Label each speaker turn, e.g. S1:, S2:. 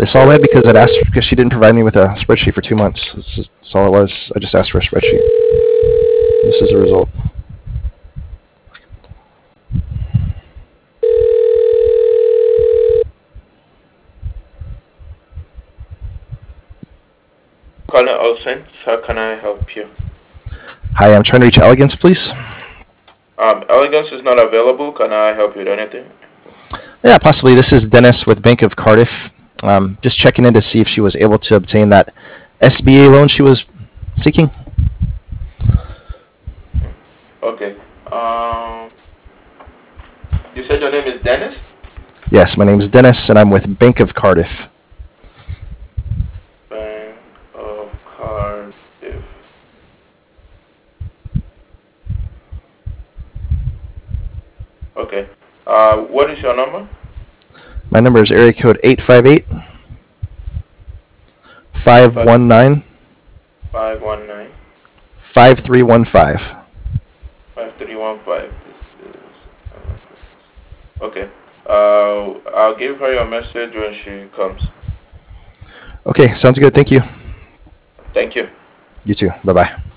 S1: This all went because because she didn't provide me with a spreadsheet for 2 months. That's all it was. I just asked for a spreadsheet. This is the result.
S2: Calling All Saints, how can I help you?
S1: Hi, I'm trying to reach Elegance, please.
S2: Elegance is not available. Can I help you with anything?
S1: Yeah, possibly. This is Dennis with Bank of Cardiff. Just checking in to see if she was able to obtain that SBA loan she was seeking.
S2: Okay. You said your name is Dennis?
S1: Yes, my name is Dennis, and I'm with Bank of Cardiff.
S2: Bank of Cardiff. Okay. What is your number?
S1: My number is area code 858 519
S2: 519
S1: 5315.
S2: 5315. Okay. I'll give her your message when she comes.
S1: Okay, sounds good. Thank you.
S2: Thank you.
S1: You too. Bye-bye.